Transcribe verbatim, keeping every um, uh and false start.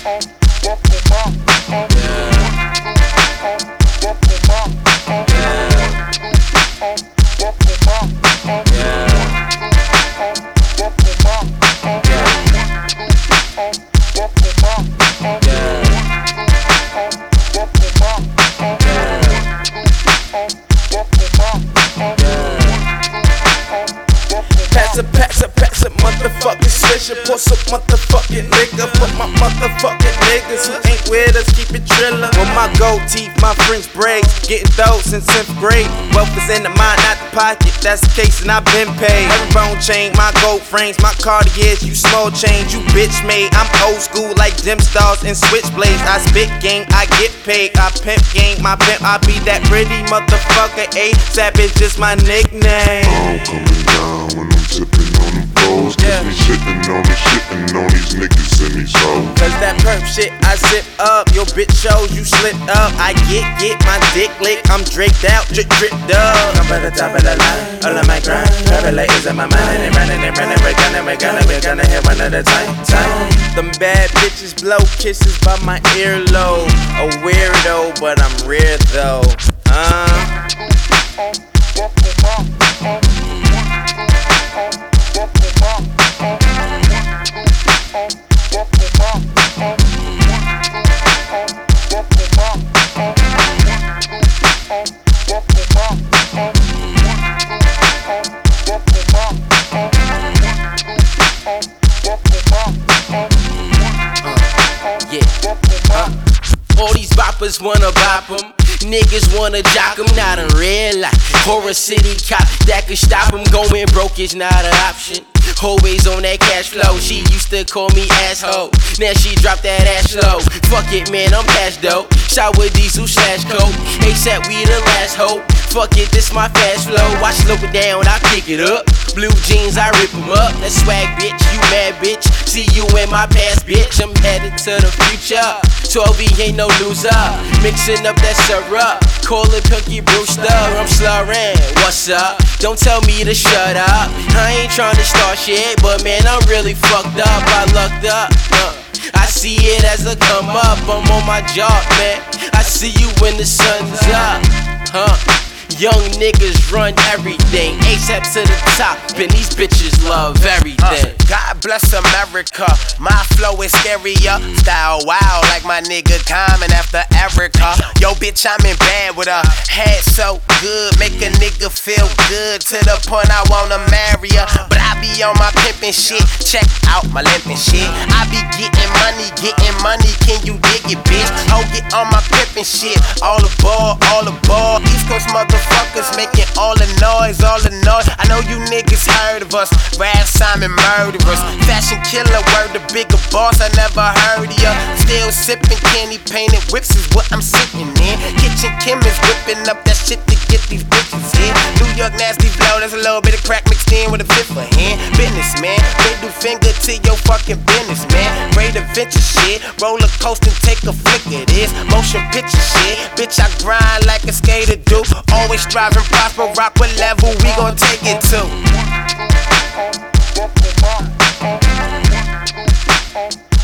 Pass it, pass it, pass it, motherfucking swisher. Pour some motherfucking nigga for my motherfucking niggas who ain't with us, keep it trillin'. With my gold teeth, my French braids, getting those since tenth grade. Wealth is in the mind, not the pocket, that's the case and I've been paid. Every bone chain, my gold frames, my Cartiers, you small change, you bitch made. I'm old school like gym stars and switchblades. I spit game, I get paid, I pimp game, my pimp, I be that pretty motherfucker. A$AP is just my nickname. I'm coming down when I'm sippin' on them foes. Cause Yeah. we shittin' on them, shittin' on these niggas and these hoes. Cause that perp shit I zip up, your bitch shows you slipped up. I get, get my dick licked, I'm draked out, drip, drip, dub. I'm at the top of the line, all of my grind. Revelators in my mind, and they running, and running. We're gonna, we're gonna, we're gonna hit one at a time, time. Them bad bitches blow kisses by my earlobe. A weirdo, but I'm rare though. Uh. Yeah, huh? All these boppers wanna bop 'em. Niggas wanna jock 'em, not in real life. Horror City cop that could stop 'em. Going broke is not an option. Always on that cash flow. She used to call me asshole. Now she dropped that ass low. Fuck it, man, I'm cash dope. Shower diesel slash coke. A$AP, we the last hope. Fuck it, this my fast flow. I slow it down, I pick it up. Blue jeans, I rip 'em up. That swag, bitch, you mad, bitch. See you in my past, bitch. I'm headed to the future. twelve E ain't no loser. Mixing up that syrup. Call it Pinky Brewster. I'm slurring. What's up? Don't tell me to shut up. I ain't trying to start shit, but man, I'm really fucked up. I lucked up. Uh, I see it as a come up. I'm on my job, man. I see you when the sun's up. Huh? Young niggas run everything. A$AP to the top, and these bitches love everything. Uh, God bless America. My flow is scarier. Style wild like my nigga Common after Erica. Yo, bitch, I'm in bed with her. Head so good, make a nigga feel good to the point I wanna marry her. But I be on my pimpin' shit. Check out my limpin' shit. I be getting money, getting money. Can you dig it, bitch? Oh, get on my pimpin' shit. All aboard, all aboard. East Coast motherfuckers making all the noise, all the noise. I know you niggas heard of us. Rad Simon murderers. Fashion killer, word the bigger boss. I never heard of ya. Still sipping candy painted whips is what I'm sitting in. Kitchen Kim is whipping up that shit to get these bitches in. New York nasty flow, there's a little bit of crack mixed in with a fifth of hand. Businessman, middle finger to your fucking business, man. Great adventure shit, roller coaster, take a flick of this. Motion picture shit, bitch I grind like a skater do. Always striving, prosper, rock what level we gon' take it to.